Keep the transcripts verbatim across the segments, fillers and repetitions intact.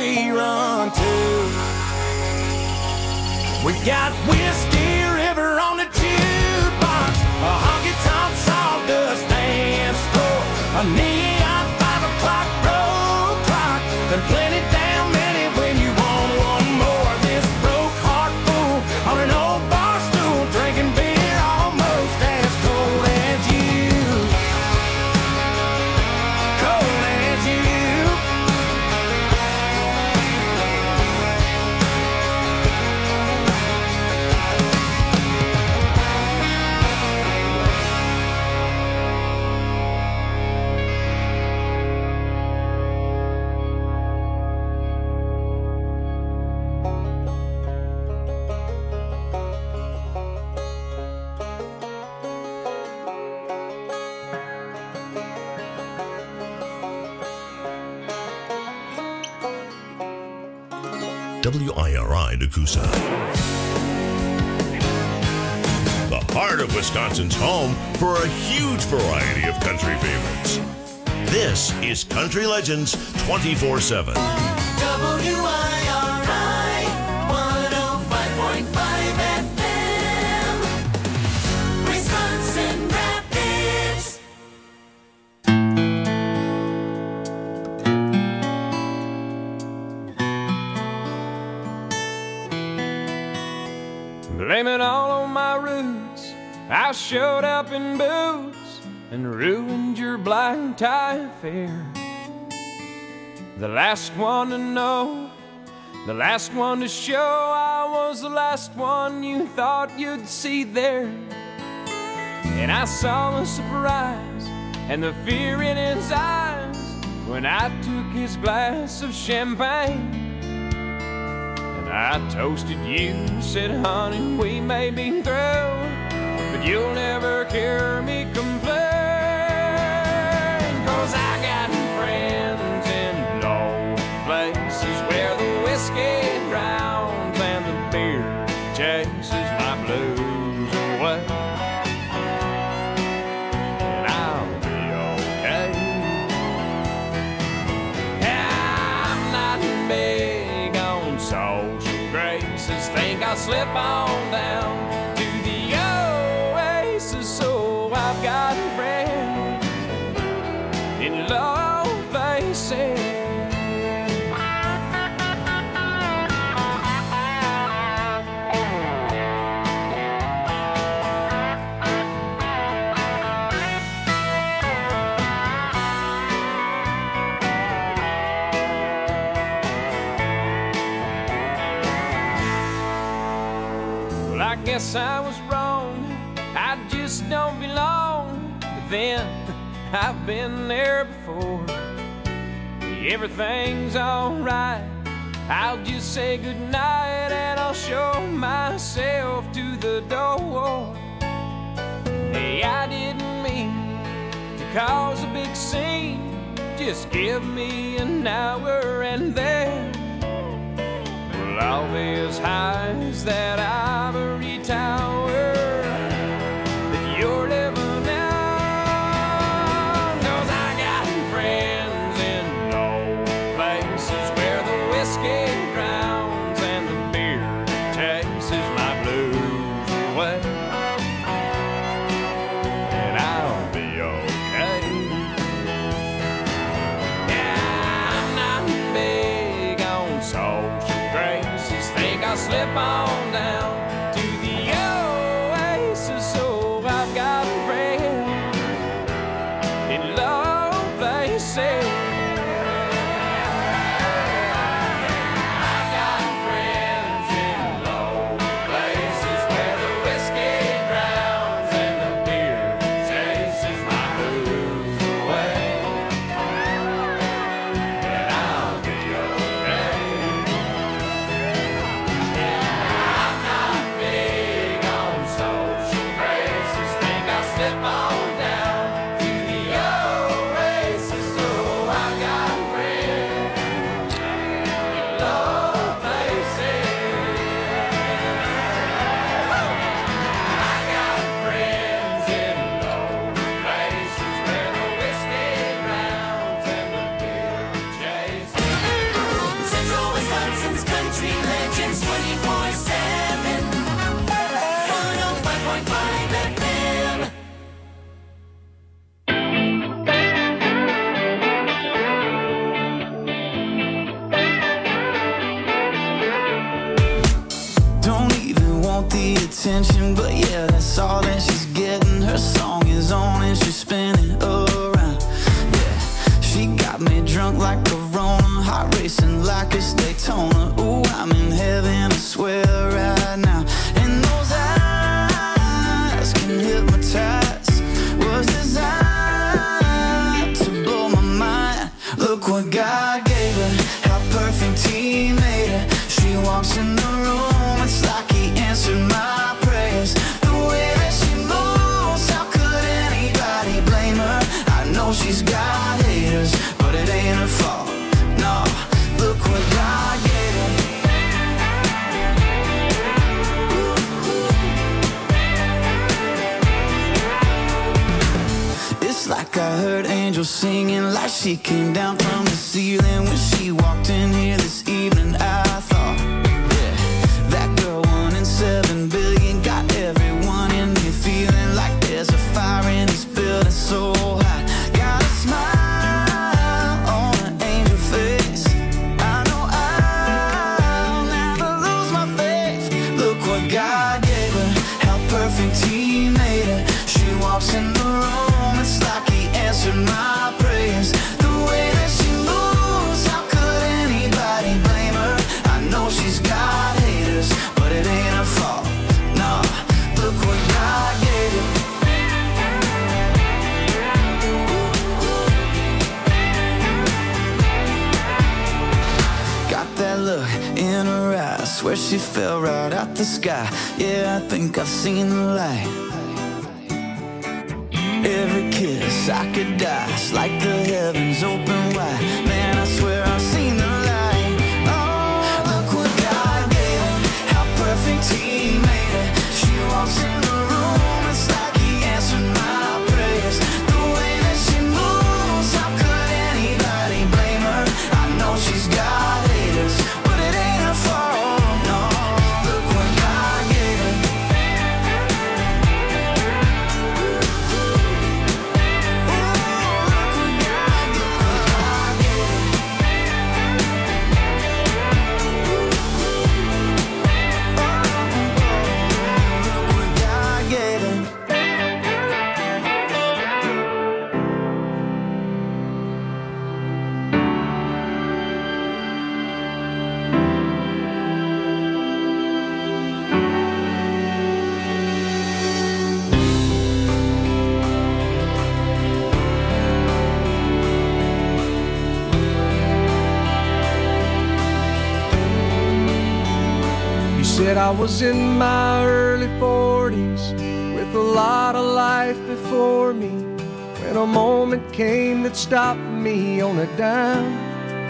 we run to. We got Whiskey River on the jukebox, a honky-tonk sawdust dance floor, a neon five o'clock road clock, and plenty damn many when you want one more. This broke heart fool on an old bar stool, drinking beer almost as cold as you. Cold as you. W I R I Nakusa. The heart of Wisconsin's home for a huge variety of country favorites. This is Country Legends twenty-four seven. W I R I one oh five point five F M, Wisconsin Rapids. Blame it all on my roots. I showed up in boots and ruined your black tie affair. The last one to know, the last one to show, I was the last one you thought you'd see there. And I saw the surprise and the fear in his eyes when I took his glass of champagne. I toasted you, said, honey, we may be through, but you'll never hear me complain. Cause I got friends in low places where the whiskey drowns and the beer chases my blues away. And I'll be okay. I'm not big on social graces, think I'll slip on down to the oasis. So I've got friends in low places. I guess I was wrong, I just don't belong. But then, I've been there before. Everything's alright, I'll just say goodnight and I'll show myself to the door. Hey, I didn't mean to cause a big scene, just give me an hour and then I'll be as high as that ivory tower that you're living on. Cause I got friends in low places where the whiskey drowns and the beer chases my blues away. And I'll be okay. Yeah, I'm not big on social graces, think I'll slip on down to the oasis. So I've got friends in low places. I've got friends in low places where the whiskey drowns and the beer chases my blues away. And I'll be okay. I'm not want the attention, but yeah, that's all that she's getting. Her song is on and she's spinning around. Yeah, she got me drunk like Corona, heart racing like it's Daytona. Ooh, I'm in heaven, I swear right now. And those eyes can hypnotize, was designed to blow my mind. Look what God gave her, how perfect He made her. She walks in the room, it's like He answered my prayers. The way that she moves, how could anybody blame her? I know she's got haters, but it ain't her fault. No, look what God gave her. It's like I heard angels singing, like she came down from the ceiling when she walked in here this evening. I thought, yeah, that girl one in seven billion got everyone in here feeling like there's a fire in this building so hot. Got a smile on an angel face. I know I'll never lose my faith. Look what God gave her, how perfect He made her. She walks in the room, it's like He answered my prayers. The way that she moves, how could anybody blame her? I know she's got haters, but it ain't her fault. No, look what God gave her. Got that look in her eyes, swear she fell right out the sky. Yeah, I think I've seen the light. Every kiss I could die, it's like the heavens open wide. Man, I swear I've seen the light. Oh, look what God gave her, how perfect He made her. She walks in the room, it's like He answered my prayers. The way that she moves, how could anybody blame her? I know she's got haters, but it ain't her fault. No, look what God gave her. Said I was in my early forties with a lot of life before me, when a moment came that stopped me on a dime.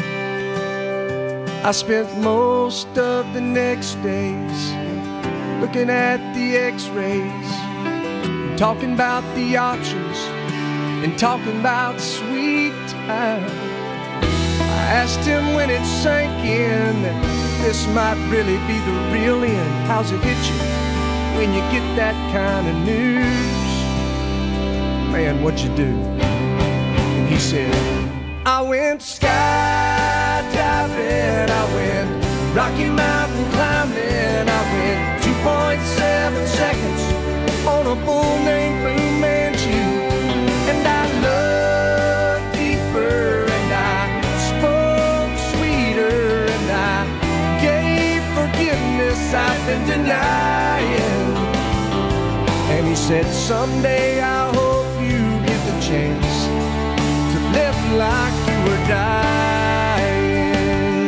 I spent most of the next days looking at the x-rays, talking about the options and talking about sweet time. I asked him when it sank in that this might really be the real end. How's it hit you when you get that kind of news? Man, what'd you do? And he said, I went skydiving, I went Rocky Mountain climbing, I went two point seven seconds on a bull named Blue Manchu. And I loved deeper, and I spoke sweeter, and I gave forgiveness I've been denying. And he said, someday I hope you get the chance to live like you were dying.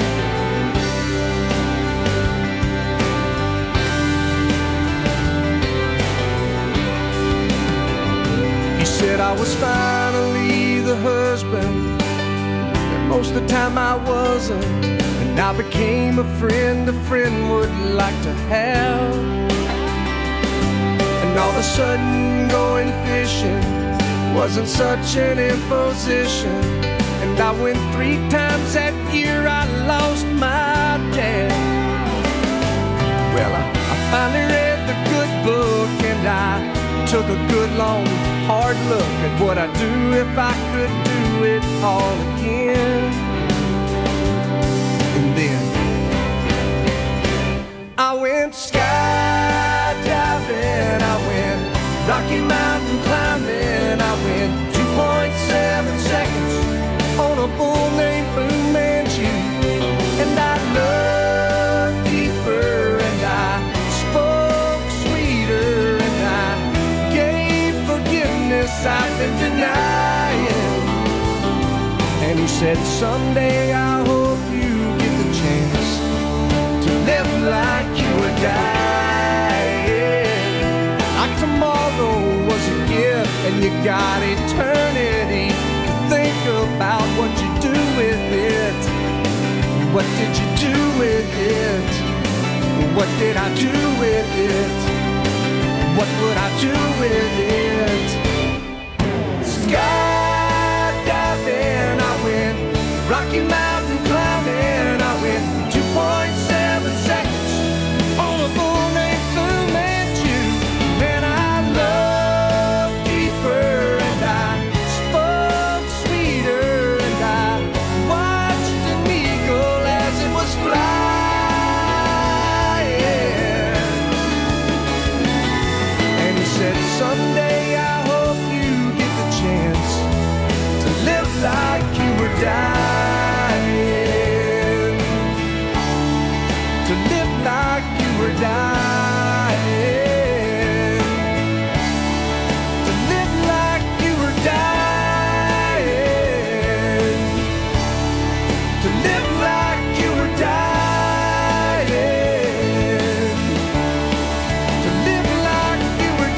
He said I was finally the husband that most of the time I wasn't, and I became a friend a friend would like to have. And all of a sudden going fishing wasn't such an imposition. And I went three times that year, I lost my dad. Well, I, I finally read the good book, and I took a good long hard look at what I'd do if I could do it all again. And then I went sky said, someday I hope you get the chance to live like you were dying. Like tomorrow was a gift and you got eternity to think about what you do with it. What did you do with it? What did I do with it? What would I do with it? Skydiving, I went Rocky Mountain climbing, I went two point seven seconds on a bull named Fu Manchu. Man, I loved deeper and I spoke sweeter and I watched an eagle as it was flying. And he said, someday I hope you get the chance to live like you were dying. To live like you were dying. To live like you were dying. To live like you were dying. To live like you were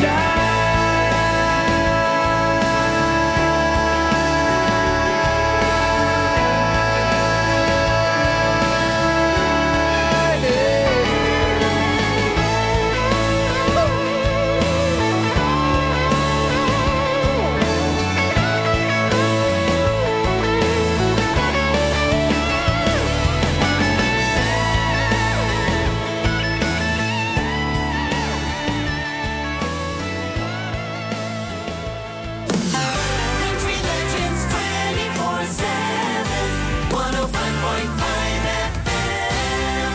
Country Legends twenty-four seven, one oh five point five F M.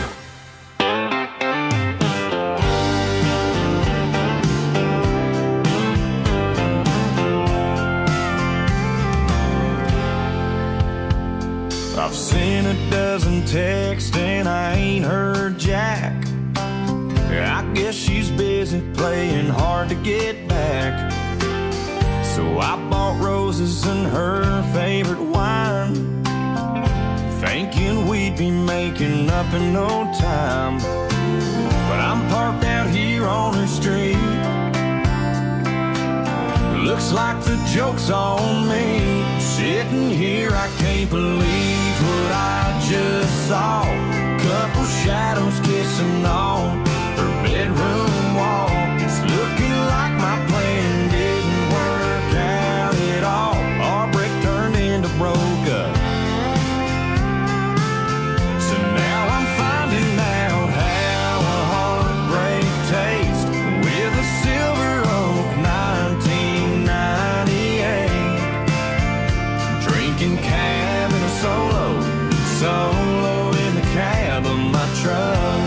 I've seen a dozen texts and I ain't heard jack. I guess she's busy playing hard to get back. So I bought roses and her favorite wine, thinking we'd be making up in no time. But I'm parked out here on her street. Looks like the joke's on me. Sitting here, I can't believe what I just saw. Couple shadows kissing on her bedroom wall. It's looking like my plan didn't work out at all. Our break turned into broke up. So now I'm finding out how a heartbreak tastes with a Silver Oak nineteen ninety-eight. Drinking cab in a solo, solo in the cab of my truck.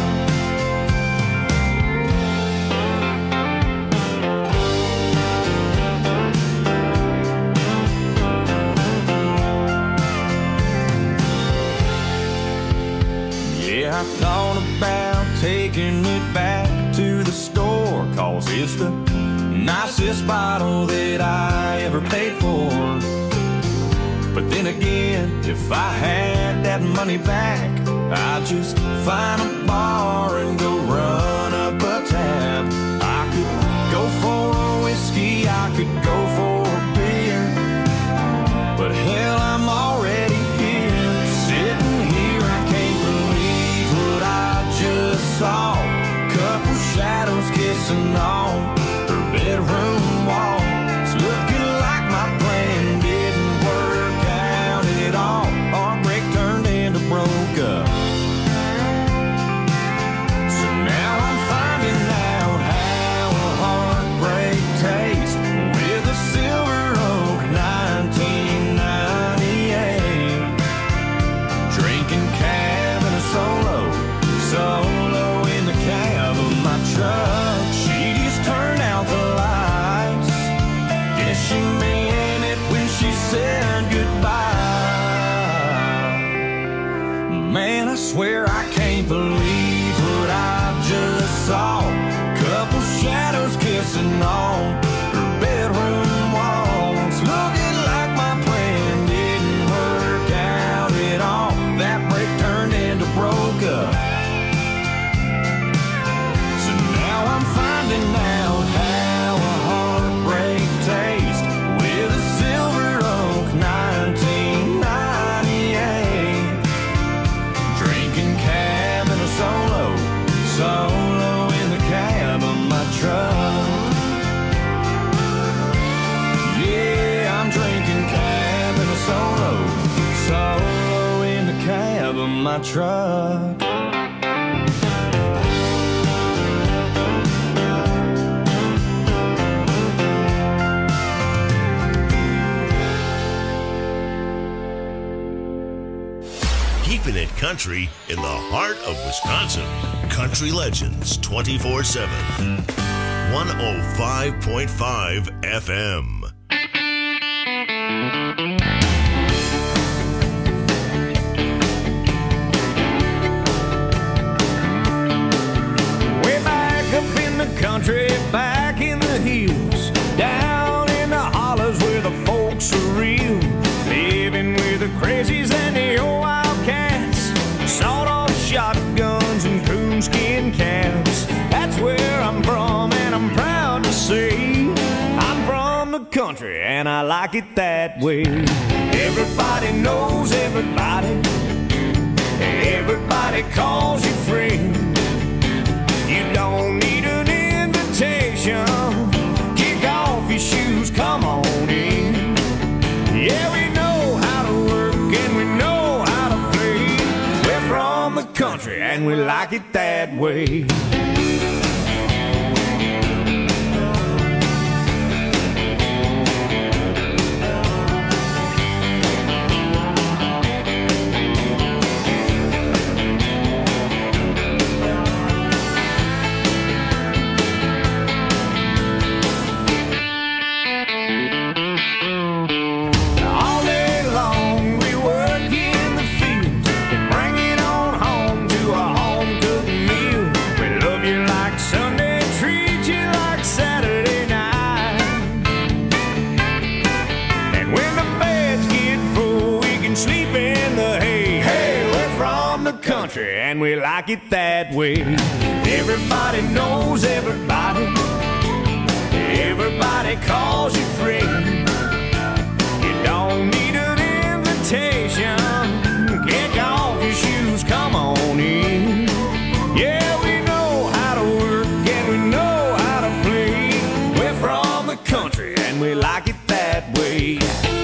Yeah, I thought about taking it back to the store, 'cause it's the nicest bottle that I ever paid for. But then again, if I had that money back, I'd just find a bar and go run up a tab. I could go for a whiskey, I could go for a beer, but hell, I'm already here. Sitting here, I can't believe what I just saw. Couple shadows kissing on her bedroom wall. It's looking like my plan didn't work out at all. Our break turned into broke up. So now I'm finding out how a heartbreak tastes with a Silver Oak nineteen ninety-eight. Drinking cab in a solo, solo in the cab of my truck. She just turned out the lights. Guess she meant it when she said goodbye. Man, I swear I can't believe what I just saw. Couple shadows kissing on her bedroom walls. Looking like my plan didn't work out. my truck. Keeping it country in the heart of Wisconsin. Country Legends twenty-four seven. one oh five point five F M. Way back up in the country, back in the hills, down in the hollers where the folks are real, living with the crazies and the old wildcats, sawed-off shotguns and coonskin caps. That's where I'm from, and I'm proud to say I'm from the country, and I like it that way. Everybody knows everybody, everybody calls you friend. You don't need an invitation, kick off your shoes, come on in. Yeah, we know how to work and we know how to play. We're from the country and we like it that way. And we like it that way. Everybody knows everybody, everybody calls you friend. You don't need an invitation, kick off your shoes, come on in. Yeah, we know how to work and we know how to play. We're from the country and we like it that way.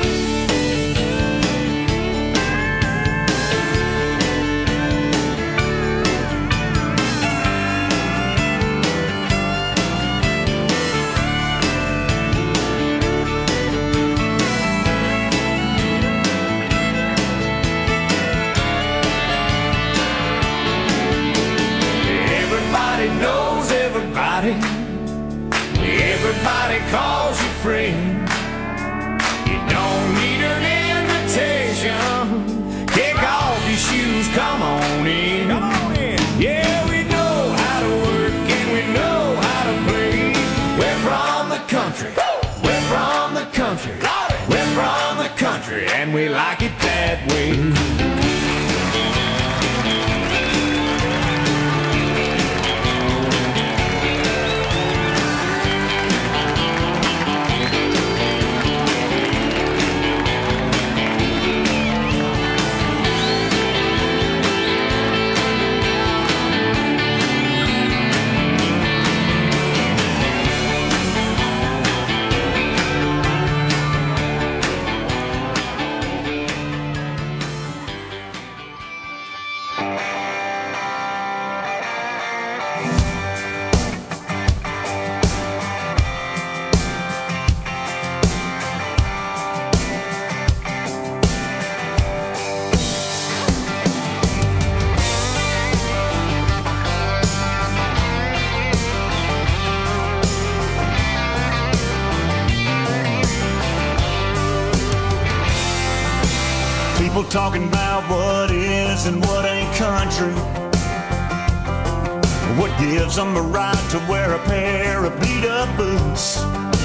Knows everybody, everybody calls you friend. You don't need an invitation, kick off your shoes, come on in. Come on in. Yeah, we know how to work and we know how to play. We're from the country, we're from the country, we're from the country, and we like it that way. People talking about what is and what ain't country. What gives them a right to wear a pair of beat-up boots?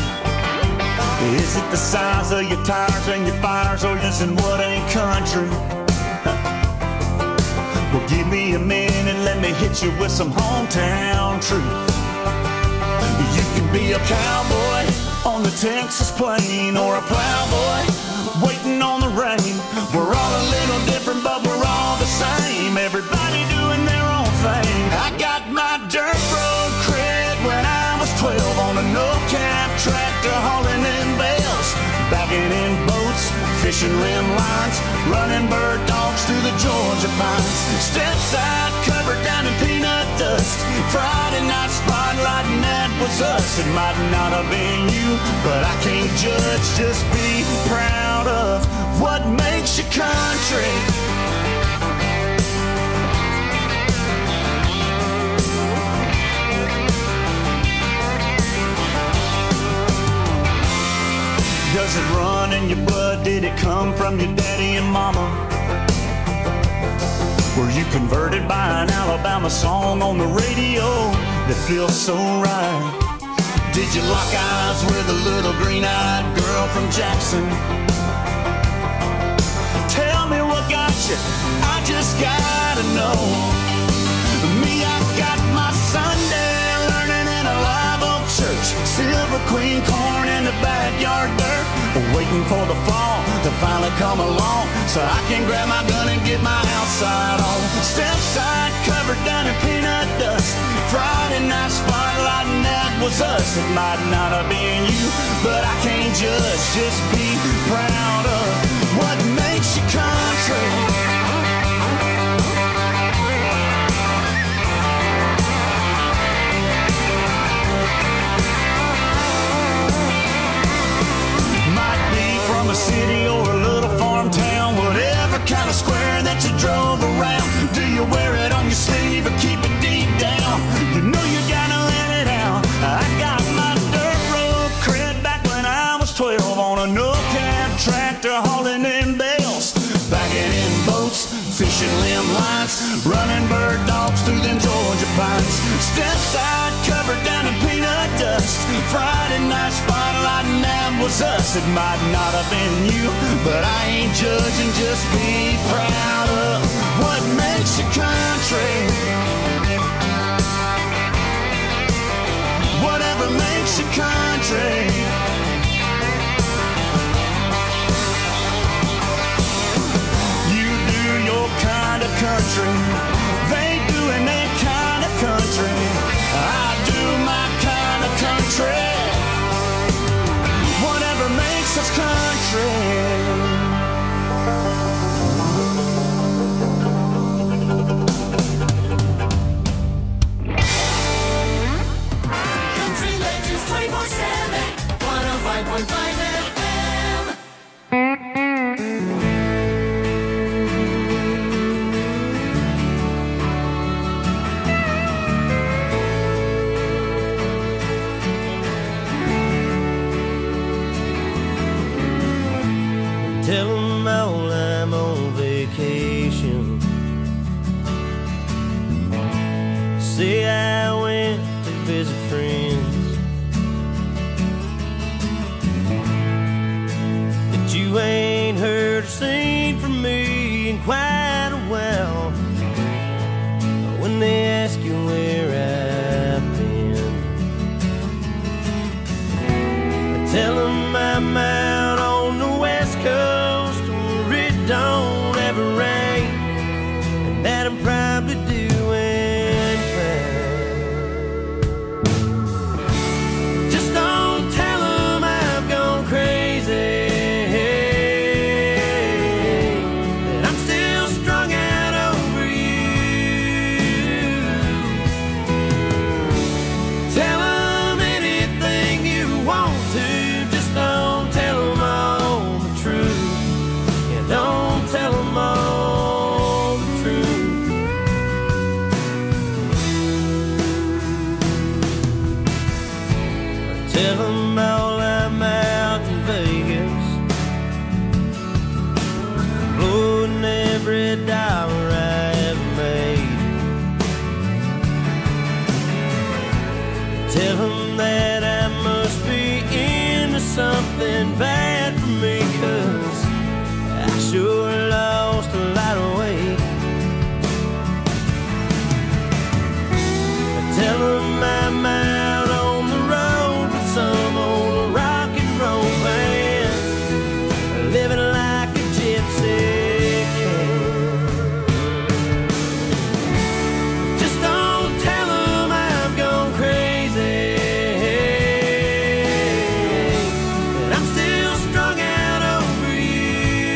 Is it the size of your tires and your fires, or just in what ain't country? Well, give me a minute, let me hit you with some hometown truth. You can be a cowboy on the Texas plain, or a plowboy waiting on the rain. We're all a little different, but we're all the same. Everybody doing their own thing. I got my dirt road cred when I was twelve on a no-cab tractor hauling in bales, backing in boats, fishing limb lines, running bird dogs through the Georgia pines. Step side covered down in peanut dust. Friday night spotlight and that was us. It might not have been you, but I can't judge. Just be proud of what makes you country. Does it run in your blood? Did it come from your daddy and mama? Were you converted by an Alabama song on the radio that feels so right? Did you lock eyes with a little green-eyed girl from Jackson? Tell me what got you, I just gotta know. Me, I got my Sunday learning in a live oak church. Silver Queen corn in the backyard dirt. Waiting for the fall to finally come along so I can grab my gun and get my outside on. Step side covered down in peanut dust. Friday night spotlight and that was us. It might not have been you, but I can't judge. Just be proud of what makes you country. From a city or a little farm town, whatever kind of square that you drove around. Do you wear it on your sleeve or keep it deep down? You know you gotta let it out. I got my dirt road cred back when I was twelve on a no-cab tractor hauling in bales, bagging in boats, fishing limb lines, running bird dogs through them Georgia pines. Step side covered down in peanut dust. Friday night spotlight and that was us. It might not have been you, but I ain't judging. Just be proud of what makes you country. Whatever makes you country. You do your kind of country. They doing their kind of country. I do my kind of country. Whatever makes us country. Country Legends twenty-four seven, one oh five point five F M. Tell them all I'm on vacation. Say I went to visit friends, that you ain't heard or seen from me in quite a while. When they ask you where I've been, I tell them I'm out on the west coast where it don't ever rain, and that I'm probably doing fine. Just don't tell them I've gone crazy, that I'm still strung out over you. Tell them anything you want to, just don't tell them all the truth. Yeah, don't tell them all the truth. Tell them all I'm out in Vegas, blowing every dollar I ever made. Tell them that I must be into something bad for me, 'cause I sure lost a lot of weight. Tell them I'm out on the road with some old rock and roll band, living like a gypsy can. Just don't tell them I've gone crazy, that I'm still strung out over you.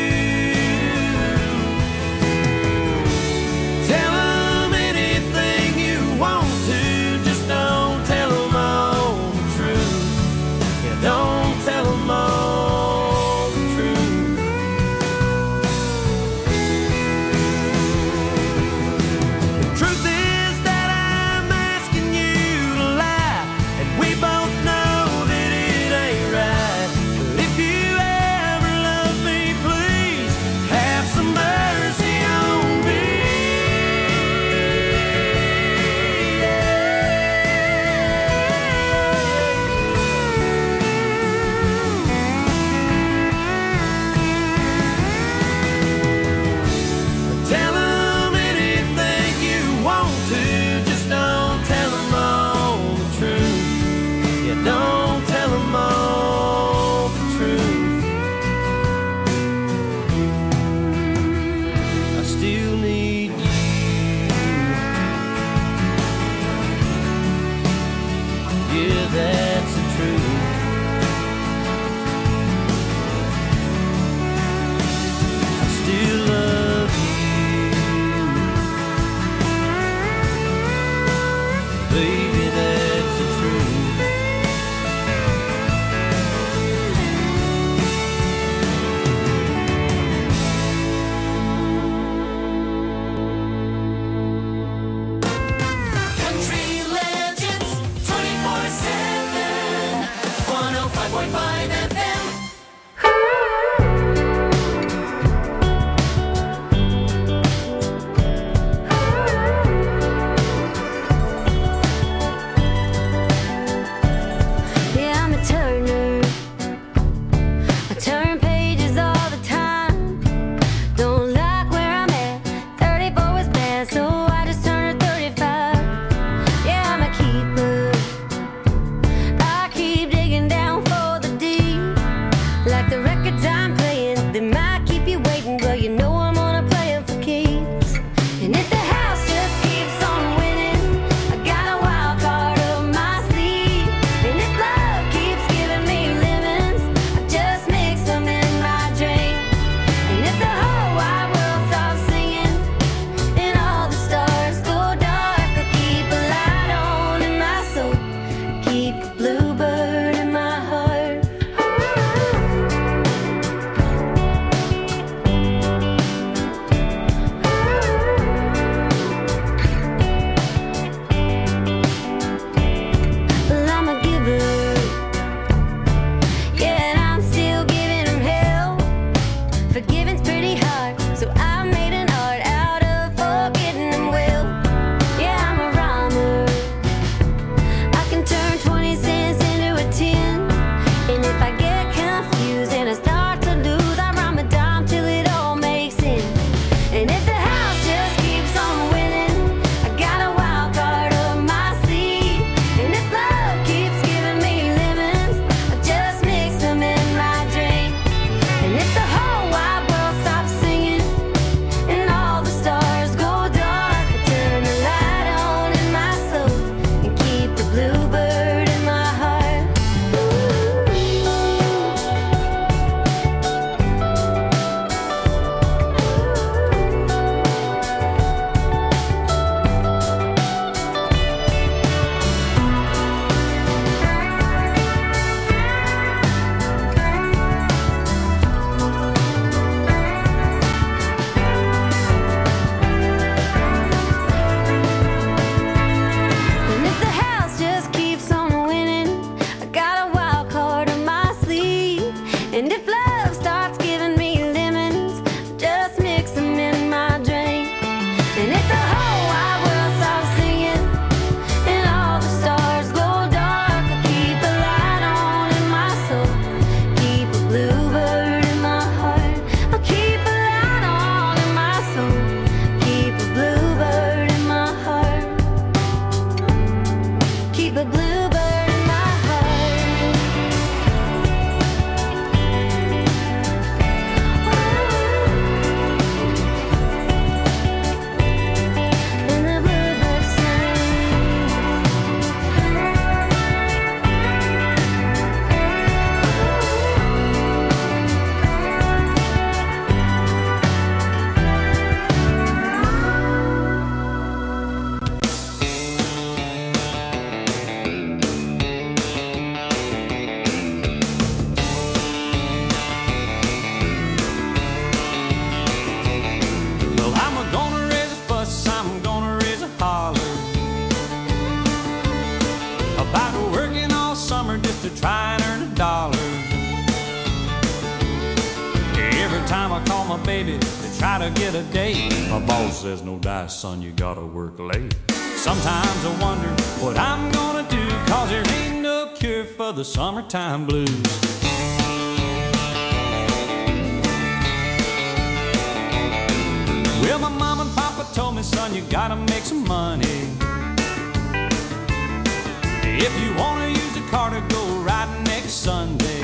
I call my baby to try to get a date. My boss says, no dice, son, you gotta work late. Sometimes I wonder what I'm gonna do, cause there ain't no cure for the summertime blues. Well, my mom and papa told me, son, you gotta make some money. If you wanna use a car to go riding next Sunday.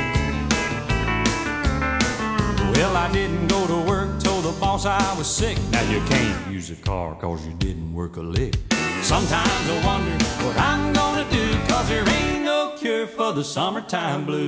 Well, I didn't go to work, told the boss I was sick. Now you can't use a car cause you didn't work a lick. Sometimes I wonder what I'm gonna do, cause there ain't no cure for the summertime blues.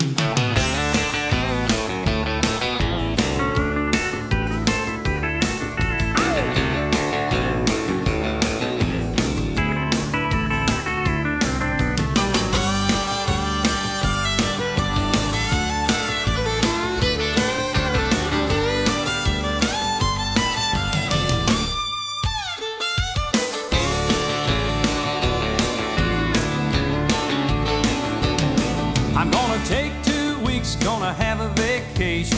I'm gonna take two weeks, gonna have a vacation.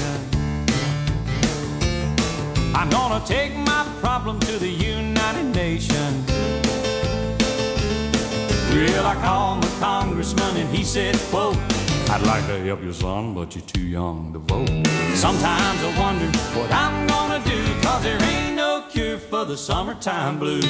I'm gonna take my problem to the United Nations. Well, I called the congressman and he said, quote, I'd like to help you, son, but you're too young to vote. Sometimes I wonder what I'm gonna do, cause there ain't no cure for the summertime blues.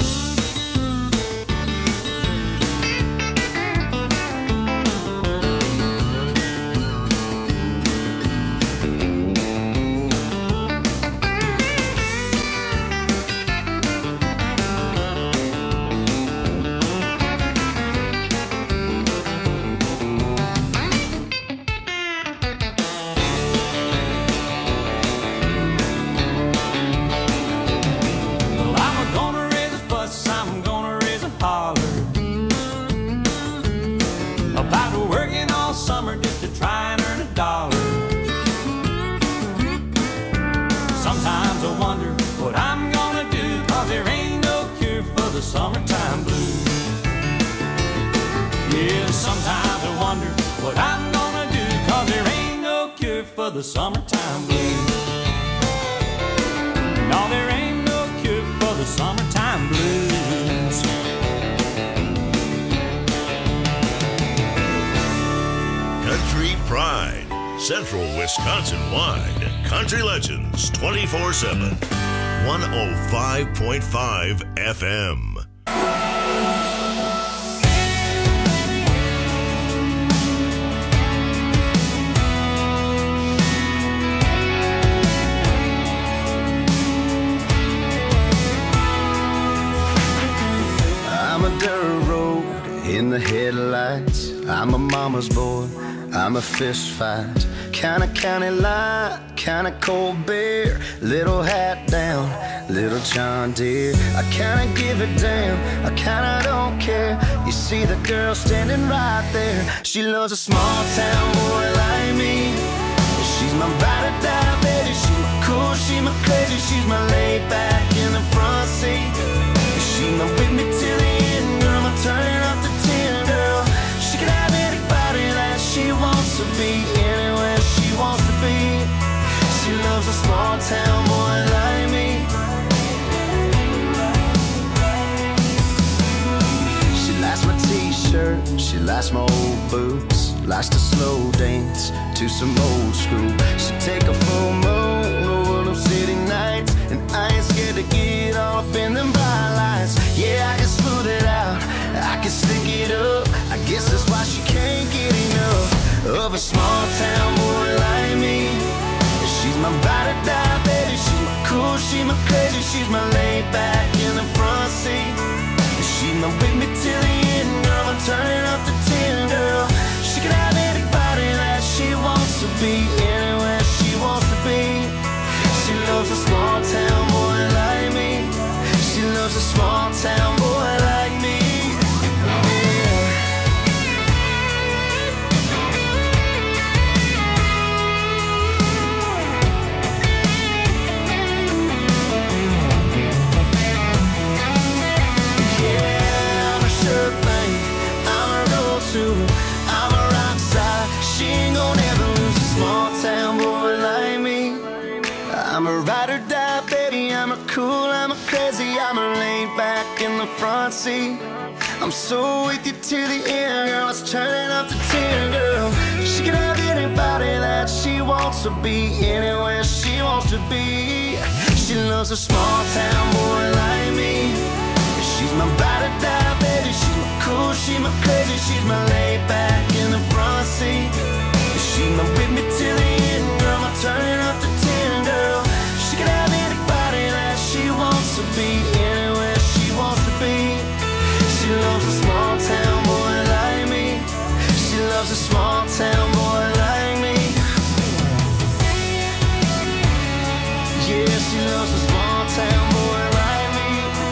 Summertime blues. Yeah, sometimes I wonder what I'm gonna do, cause there ain't no cure for the summertime blues. No, there ain't no cure for the summertime blues. Country Pride, Central Wisconsin-wide. Country Legends twenty-four seven. one oh five point five F M. I'm a dirt road in the headlights. I'm a mama's boy, I'm a fist fight. Kinda county line, kinda cold beer. Little hat down, little John Deere. I kinda give it damn, I kinda don't care. You see the girl standing right there. She loves a small town boy like me. She's my ride or die baby. She's my cool, she's my crazy. She's my laid back in the front seat. She's my with me till the end, girl. I'm turning up to ten, girl. She can have anybody that she wants to be, anywhere she wants to be. She loves a small town boy like me. She likes my t-shirt, she likes my old boots. Likes to slow dance to some old school. She take a full moon over them city nights, and I ain't scared to get all up in them bright lights. Yeah, I can smooth it out, I can stick it up. I guess that's why she can't get enough of a small town boy like me. She's my ride or die baby. She's my cool, she's my crazy. She's my laid back in the front seat. She's my with me till the end, girl. I'm turning up to ten, girl. She can have anybody that she wants to be, anywhere she wants to be. She loves a small town boy like me. She loves a small town boy like me. Yeah, I'm a sure thing. I'm a front seat. I'm so with you to the end, girl. Let's turn it up to ten, girl. She can have anybody that she wants to be, anywhere she wants to be. She loves a small town boy like me. She's my ride or die, baby. She's my cool, she's my crazy, she's my laid back in the front seat. She's my with me to the end, girl. I'm turning up to ten, girl. She can have anybody that she wants to be, anywhere she wants to be. She loves a small town boy like me. She loves a small town boy like me. Yeah, she loves a small town boy like me.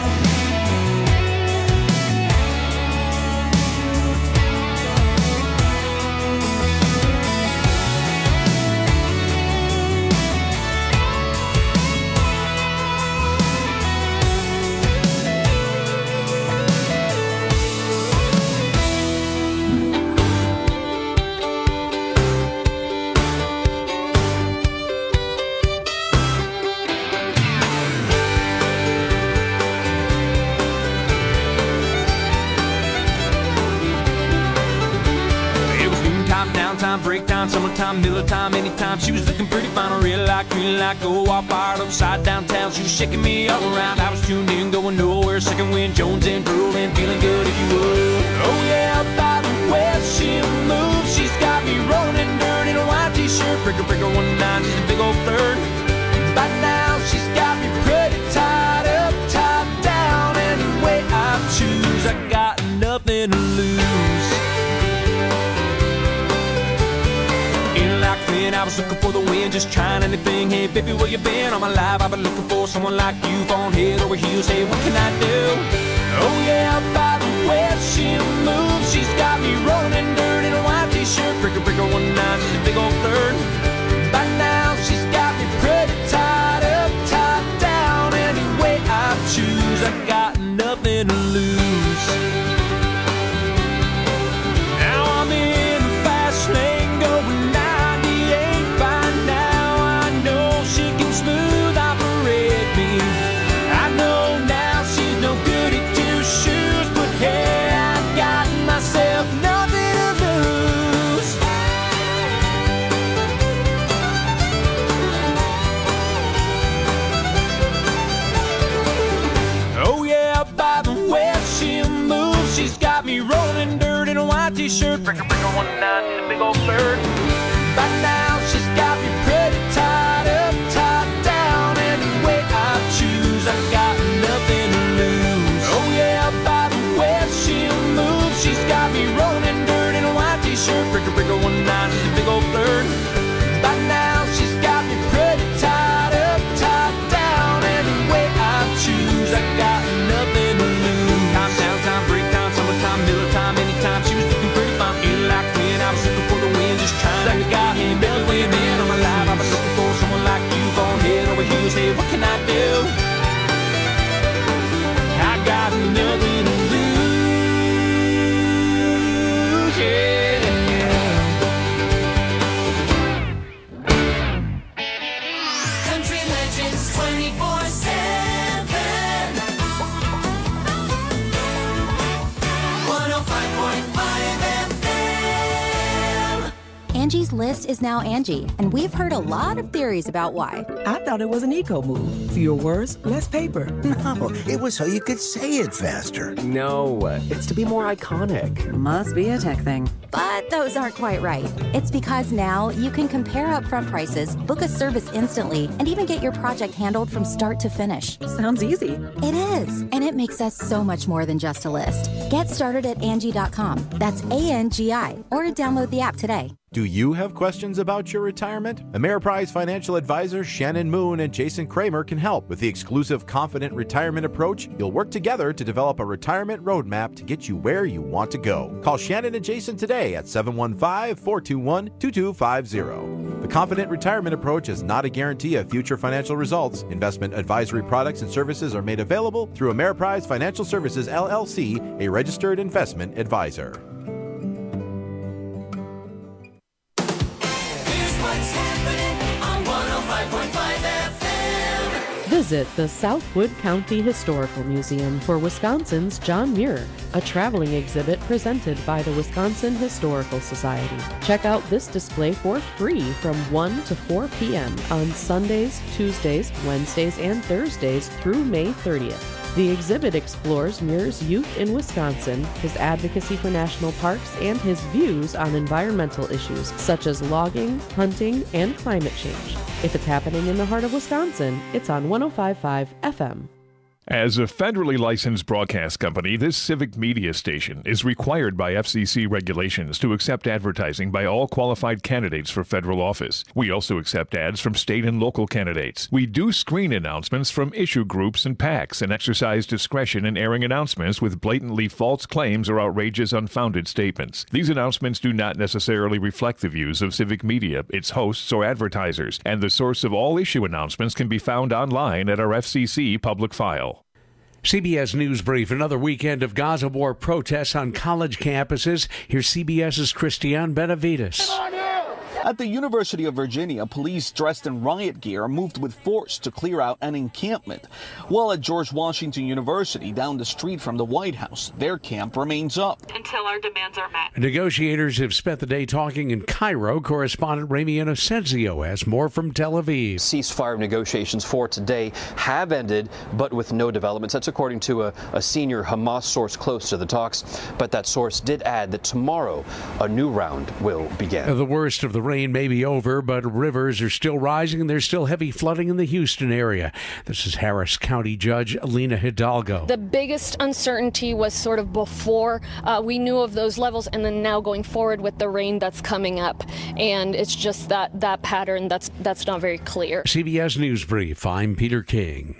Downtime, breakdown, summertime, middle of time, anytime. She was looking pretty fine, real like, green like, go all fired upside downtown. She was shaking me all around. I was tuned in, going nowhere. Second wind, Jones and drooling, feeling good if you would. Oh yeah, by the way she moves, she's got me rolling dirt in a white t-shirt. Breaker, breaker, one nine, she's a big old third. By now, she's got me pretty tied up, tied down. Any way I choose, I got nothing to lose. I was looking for the wind, just trying anything. Hey, baby, where you been? All my life I've been looking for someone like you, on head over heels. Hey, what can I do? Oh yeah, by the way she moves, she's got me rolling dirt in a white t-shirt. Breaker, breaker, one nine, she's a big old third. By now, she's got me pretty tied up, tied down. Any way I choose, I got nothing to lose. Now I'm in the fast lane going smooth operate me. I know now she's no good at two shoes, but hey, I got myself nothing to lose. Oh yeah, by the way she moves, she's got me rolling dirt in a white t-shirt. Breaker, breaker, one nine, she's a big old bird. By now she's got me pretty tied up, tied down. Any way I choose, I got nothing to lose. Oh yeah, by the way she moves, she's got me rolling dirt in a white t-shirt. Breaker, breaker, one nine, she's a big old third. By now she's got me pretty tied up, tied down. Any way I choose, I got nothing to lose. Time, downtime, breakdown, summertime, middle time, anytime. She was looking pretty fine, feeling like when I was looking for the wind, just trying to guide me. Belly way man on my life, I've been looking for someone like you, on head over heels. Hey, what can I do? I got nothing to lose. Yeah. Country Legends twenty-four seven. one oh five point five F M. Angie's List is now Angie, and we've heard a lot of theories about why. I thought it was an eco move. Fewer words, less paper. No, it was so you could say it faster. No, it's to be more iconic. Must be a tech thing. But those aren't quite right. It's because now you can compare upfront prices, book a service instantly, and even get your project handled from start to finish. Sounds easy. It is, and it makes us so much more than just a list. Get started at Angie dot com. That's A N G I, or download the app today. Do you have questions about your retirement? Ameriprise financial advisors Shannon Moon and Jason Kramer can help. With the exclusive Confident Retirement Approach, you'll work together to develop a retirement roadmap to get you where you want to go. Call Shannon and Jason today at seven one five, four two one, two two five zero. The Confident Retirement Approach is not a guarantee of future financial results. Investment advisory products and services are made available through Ameriprise Financial Services, L L C, a registered investment advisor. Here's what's happening on one oh five point five F M. This Visit the Southwood County Historical Museum for Wisconsin's John Muir, a traveling exhibit presented by the Wisconsin Historical Society. Check out this display for free from one to four p.m. on Sundays, Tuesdays, Wednesdays, and Thursdays through May thirtieth. The exhibit explores Muir's youth in Wisconsin, his advocacy for national parks, and his views on environmental issues such as logging, hunting, and climate change. If it's happening in the heart of Wisconsin, it's on one oh five point five F M. As a federally licensed broadcast company, this civic media station is required by F C C regulations to accept advertising by all qualified candidates for federal office. We also accept ads from state and local candidates. We do screen announcements from issue groups and PACs and exercise discretion in airing announcements with blatantly false claims or outrageous, unfounded statements. These announcements do not necessarily reflect the views of civic media, its hosts, or advertisers, and the source of all issue announcements can be found online at our F C C public file. C B S News Brief, another weekend of Gaza war protests on college campuses. Here's CBS's Christiane Benavides. At the University of Virginia, police dressed in riot gear moved with force to clear out an encampment. While at George Washington University, down the street from the White House, their camp remains up until our demands are met. Negotiators have spent the day talking in Cairo. Correspondent Ramy Inocencio has more from Tel Aviv. Ceasefire negotiations for today have ended, but with no developments. That's according to a, a senior Hamas source close to the talks. But that source did add that tomorrow a new round will begin. The worst of the rain may be over, but rivers are still rising and there's still heavy flooding in the Houston area. This is Harris County Judge Alina Hidalgo. The biggest uncertainty was sort of before uh, we knew of those levels, and then now going forward with the rain that's coming up. And it's just that that pattern that's that's not very clear. C B S News Brief, I'm Peter King.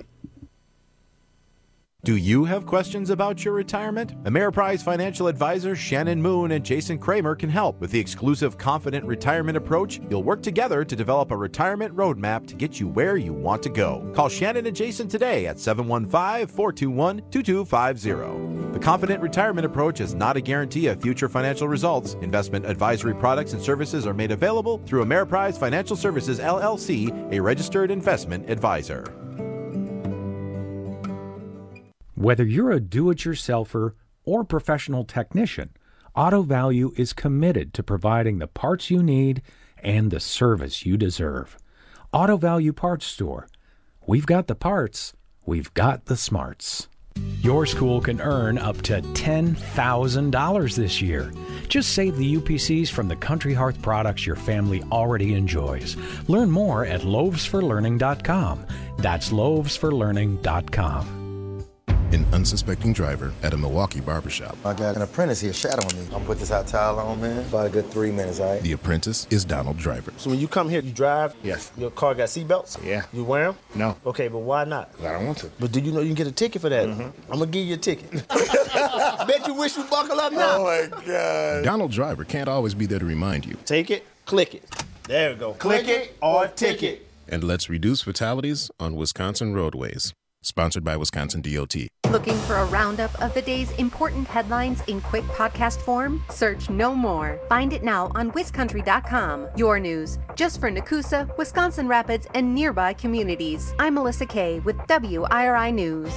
Do you have questions about your retirement? Ameriprise financial advisors Shannon Moon and Jason Kramer can help with the exclusive Confident Retirement Approach. You'll work together to develop a retirement roadmap to get you where you want to go. Call Shannon and Jason today at seven one five, four two one, two two five zero. The Confident Retirement Approach is not a guarantee of future financial results. Investment advisory products and services are made available through Ameriprise Financial Services, L L C, a registered investment advisor. Whether you're a do-it-yourselfer or professional technician, Auto Value is committed to providing the parts you need and the service you deserve. Auto Value Parts Store. We've got the parts, we've got the smarts. Your school can earn up to ten thousand dollars this year. Just save the U P Cs from the Country Hearth products your family already enjoys. Learn more at loaves for learning dot com. That's loaves for learning dot com. An unsuspecting driver at a Milwaukee barbershop. I got an apprentice here shadowing me. I'm gonna put this hot towel on, man. About a good three minutes, all right? The apprentice is Donald Driver. So when you come here, you drive? Yes. Your car got seatbelts? Yeah. You wear them? No. Okay, but why not? I don't want to. But do you know you can get a ticket for that? Mm-hmm. I'm gonna give you a ticket. I bet you wish you buckle up now. Oh my God. Donald Driver can't always be there to remind you. Take it, click it. There we go. Click, click it or ticket. And let's reduce fatalities on Wisconsin roadways. Sponsored by Wisconsin D O T. Looking for a roundup of the day's important headlines in quick podcast form? Search No More. Find it now on Wis Country dot com. Your news, just for Nakusa, Wisconsin Rapids, and nearby communities. I'm Melissa Kay with W I R I News.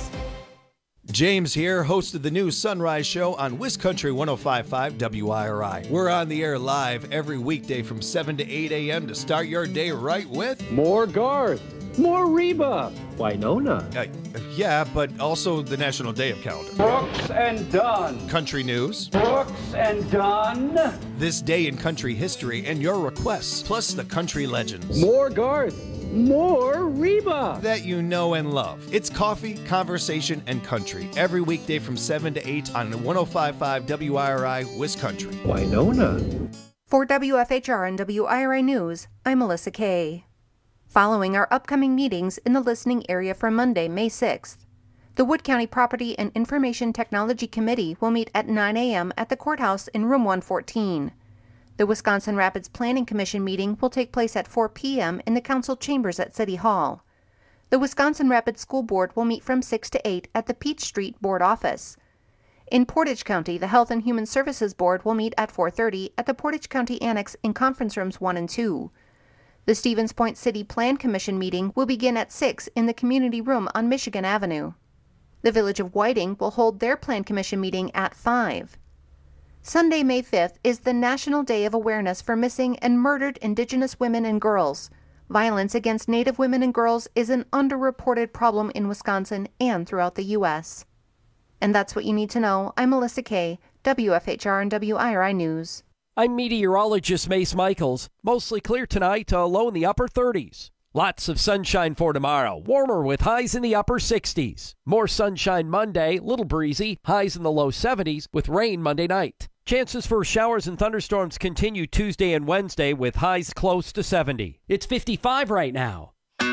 James here, host of the new Sunrise Show on Wis Country one oh five point five W I R I. We're on the air live every weekday from seven to eight a.m. to start your day right with more Garth, more Reba, Winona. Uh, yeah, but also the National Day of Calendar. Brooks and Dunn. Country news. Brooks and Dunn. This day in country history and your requests, plus the country legends. More Garth. More Reba that you know and love. It's coffee, conversation, and country every weekday from seven to eight on one oh five point five W I R I Wis Country. Winona. For W F H R and W I R I News, I'm Melissa Kay. Following our upcoming meetings in the listening area for Monday, May sixth, the Wood County Property and Information Technology Committee will meet at nine a.m. at the courthouse in room one fourteen. The Wisconsin Rapids Planning Commission meeting will take place at four p.m. in the council chambers at City Hall. The Wisconsin Rapids School Board will meet from six to eight at the Peach Street Board office. In Portage County, the Health and Human Services Board will meet at four thirty at the Portage County Annex in conference rooms one and two. The Stevens Point City Plan Commission meeting will begin at six in the community room on Michigan Avenue. The Village of Whiting will hold their Plan Commission meeting at five. Sunday, May fifth is the National Day of Awareness for Missing and Murdered Indigenous Women and Girls. Violence against Native women and girls is an underreported problem in Wisconsin and throughout the U S And that's what you need to know. I'm Melissa Kay, W F H R and W I R I News. I'm meteorologist Mace Michaels. Mostly clear tonight, a low in the upper thirties. Lots of sunshine for tomorrow, warmer with highs in the upper sixties. More sunshine Monday, little breezy, highs in the low seventies with rain Monday night. Chances for showers and thunderstorms continue Tuesday and Wednesday with highs close to seventy. It's fifty-five right now.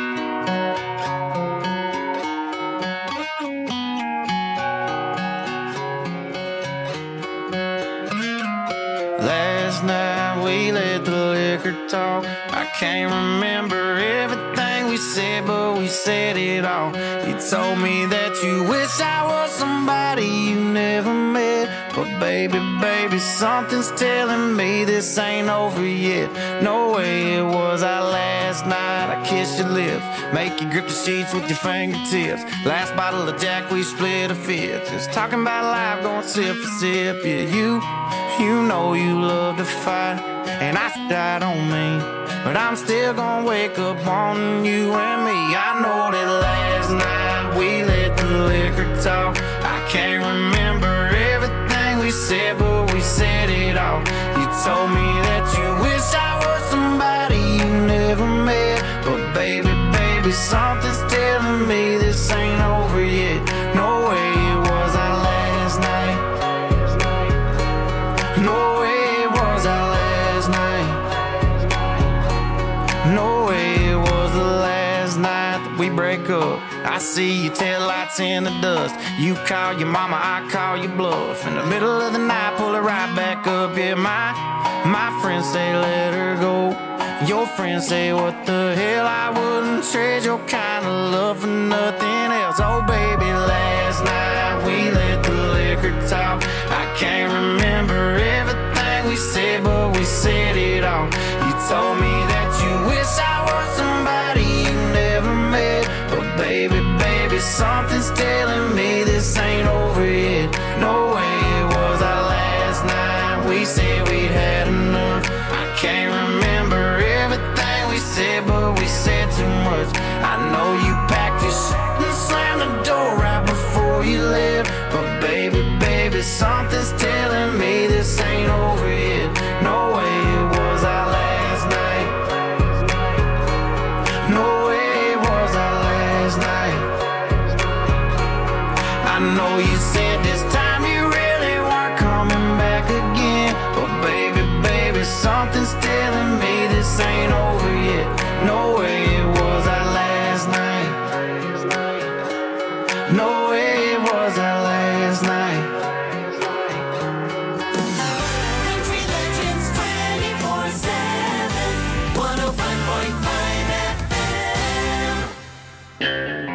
Last night we let the liquor talk. I can't remember everything we said, but we said it all. You told me that you wish I was somebody you never met. But baby, baby, something's telling me this ain't over yet. No way it was our last night. I kissed your lips, make you grip the sheets with your fingertips. Last bottle of Jack, we split a fifth. Just talking about life, going sip for sip. Yeah, you, you know you love to fight, and I died on me, but I'm still gonna wake up on you and me. I know that last night we let the liquor talk. I can't remember everything we said, but we said it all. You told me that you wish I was somebody you never met. But baby, baby, something's telling me this ain't over yet. No way it was our last night. No way it was our last night. No way it was the last night that we break up. I see your taillights in the dust. You call your mama, I call your bluff. In the middle of the night, pull it right back up. Yeah, my, my friends say let her go. Your friends say what the hell, I wouldn't trade your kind of love for nothing else. Oh baby, last night we let the liquor talk. I can't remember everything we said, but we said it all. You told me that you wish I was somebody you never met. But baby, baby, something's telling me this ain't over yet. No way it was our last night. We said we'd had enough. I can't remember everything we said, but we said too much. I know you packed your shit and slammed the door right before you left. But baby, baby, something's telling me this ain't over yet. No way it was our last night. No way it was our last night. I know you said this time you really weren't coming back again. But baby, baby, something's telling me this ain't over yet. No way it was our last night. No way it was our last night. Country Legends twenty-four seven, one oh five point five F M.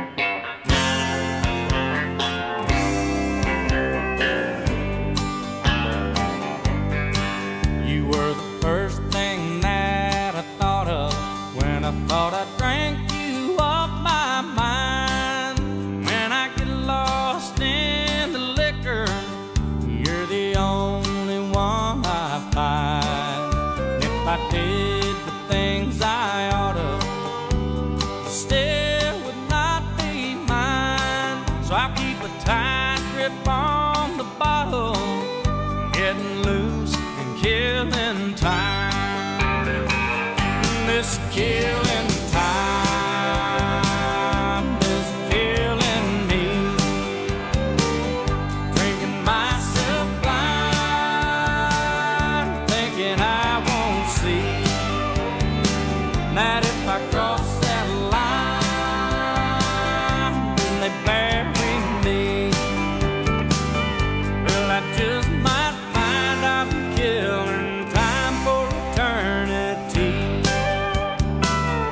You were the first thing that I thought of when I thought I drank you off my mind. When I get lost in the liquor, you're the only one I find. If I did the things I ought to, still would not be mine. So I keep a tight grip on the bottle, getting loose and killing time. This killing time is killing me. Drinking myself blind, thinking I won't see that if I cross that line, then they bury me. Well, I just might find I'm killing time for eternity.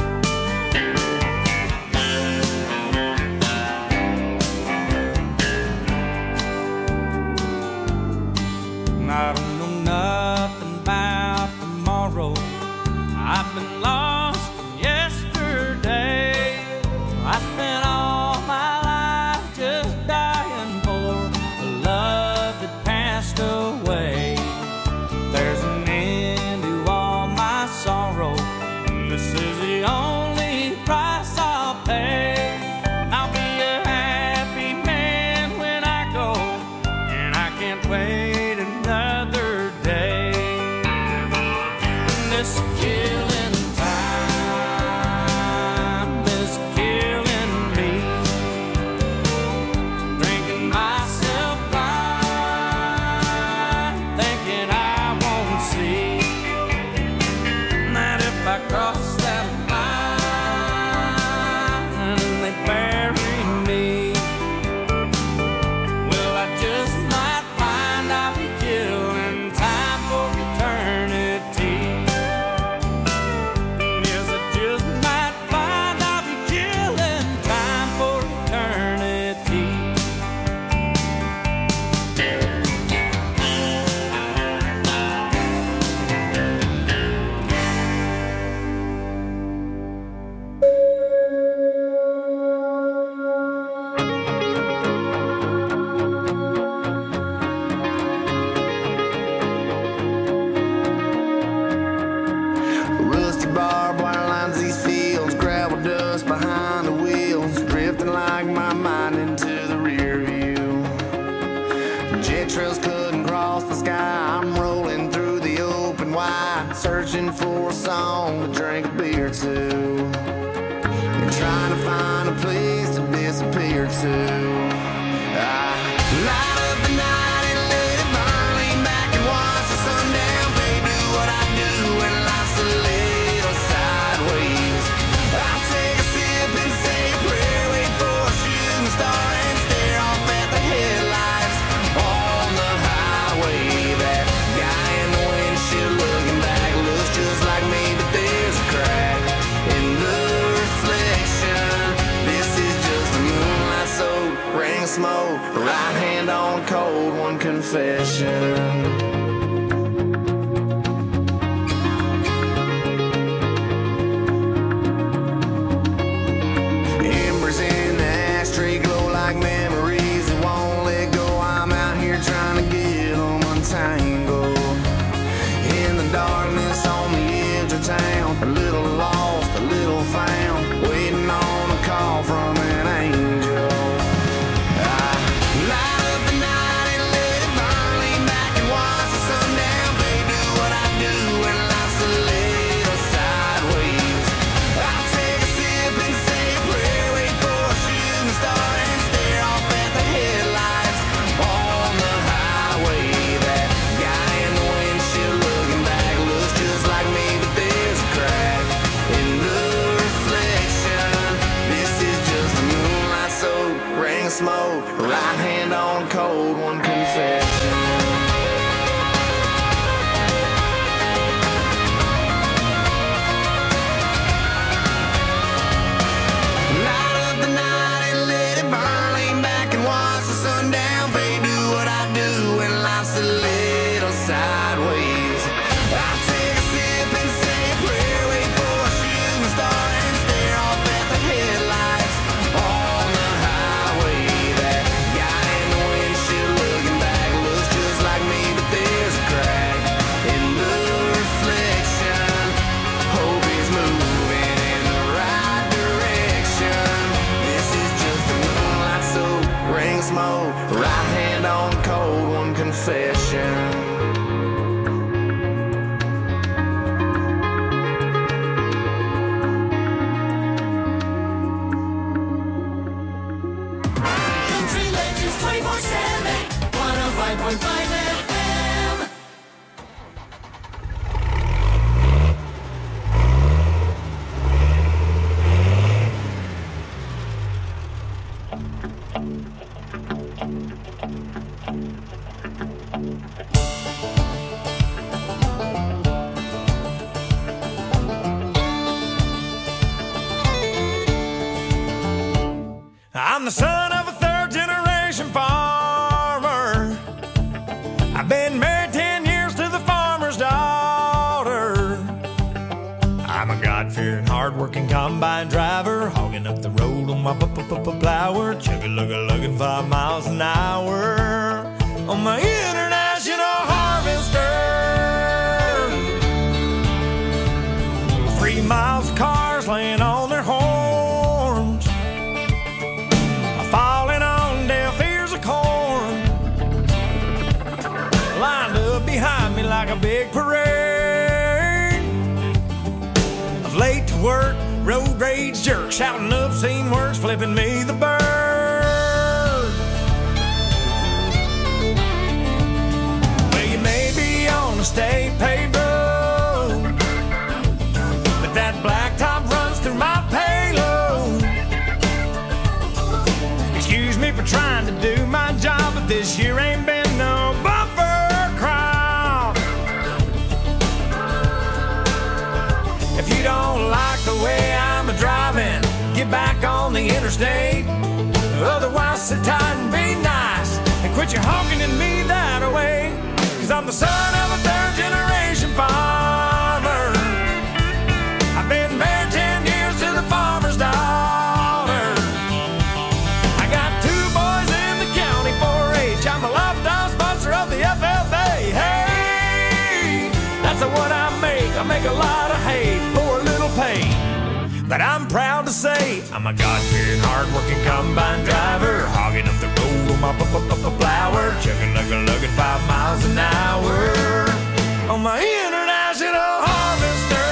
can't wait another day. This killing time is killing me. Drinking myself blind, thinking I won't see that if I cross that line and they bury me, well, I just might find I'll be killing time for eternity. Yes, I just might find I'll be killing time for eternity. Rusty barbed wire lines these fields, gravel dust behind the wheels, drifting like my mind into the rear view. Jet trails couldn't cross the sky, I'm rolling through the open wide, searching for a song to drink a beer to, and trying to find a place to disappear to. I light up the night and let it burn, lean back and watch the sundown fade, do what I do when life's a little sideways. I take a sip and say a prayer, wait for a shooting star and stare off at the headlights on the highway. That guy in the windshield looking back looks just like me, but there's a crack in the reflection. This is just a moonlight soaked ring of smoke, right hand on a cold one confession. Embers in the ashtray glow like memories that won't let go. I'm out here trying to get them untangled. In the darkness on the edge of town, a little lost, a little found, waiting on a call from an angel. I light up the night and let it burn, lean back and watch the sundown fade, do what I do when life's a little sideways. I take a sip and say a prayer, wait for a shooting star and stare off at the headlights on the highway. That guy in the windshield looking back looks just like me, but there's a crack in the reflection. This is just a moonlight soaked ring of smoke, right hand on a cold one confession. Light up the night and let it burn, lean back and watch the sundown fade, do what I do when life's a little sideways. I take a sip and say a prayer, wait for a shooting star and stare off at the headlights on the highway. That guy in the windshield looking back looks just like me, but there's a crack in the reflection. Hope he's moving in the right direction. This is just a moonlight soaked ring of smoke, right hand on a cold one confession. Country Legends twenty-four seven, one oh five point five F M. I'm the son of a third generation farmer. I've been married ten years to the farmer's daughter. I'm a God-fearing, hard-working combine driver, hogging up the road on my plower, chugga-lugga-lugging five miles an hour on my international harvester. Three miles of cars laying on their horns, falling on deaf ears of corn. like a big parade of late to work, road rage jerks, shouting obscene words, flipping me the bird. Well, you may be on a state paved road, but that blacktop runs through my payload. Excuse me for trying to do my job, but this year ain't been no bumper crowd. If you don't like the way I'm a driving, get back on the interstate. Otherwise, sit tight and be nice and quit your honking at me that way. Cause I'm the son of a third generation farmer. I've been married ten years to the farmer's daughter. I got two boys in the county four H. I'm a lifetime sponsor of the F F A. Hey, that's what I make. I make a lot of hay for a little pay. But I'm proud to say I'm a God-fearing, hard-working combine driver, hogging up the road on my flower, chugging, lugging, lugging five miles an hour on my international harvester.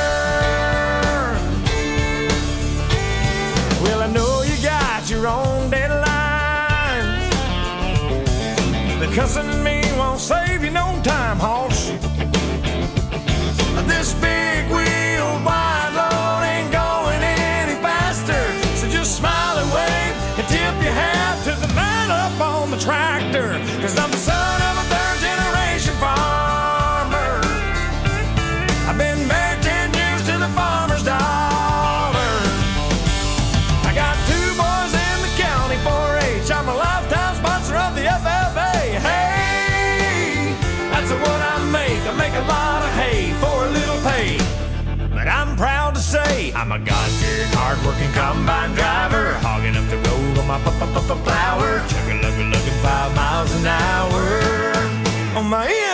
Well, I know you got your own deadlines, but cussing at me won't save you no time, hoss. This big wheel wide load ain't going any faster, so just smile and wave and tip your hat to the man up on the tractor. Cause I'm the son of a third generation farmer. I've been married ten years to the farmer's daughter. I got two boys in the county four H. I'm a lifetime sponsor of the F F A. Hey, that's what I make. I make a lot of hay for a little pay. But I'm proud to say I'm a God-fearing, hard-working combine driver, hogging up the road on my flower, chugging, lugging, lugging five miles an hour on my